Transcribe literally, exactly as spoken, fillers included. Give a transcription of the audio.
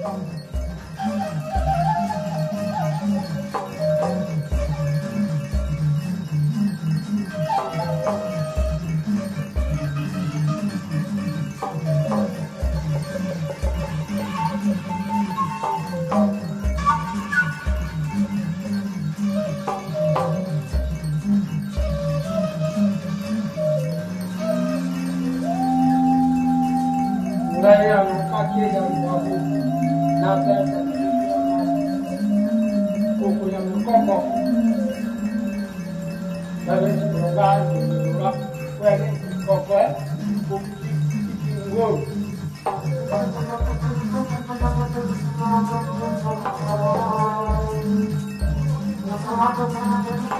Saya kaki yang babu, nada kuku yang berkokok, dari sebelah sebelah kue kokok, kuku tinggal. Thank you.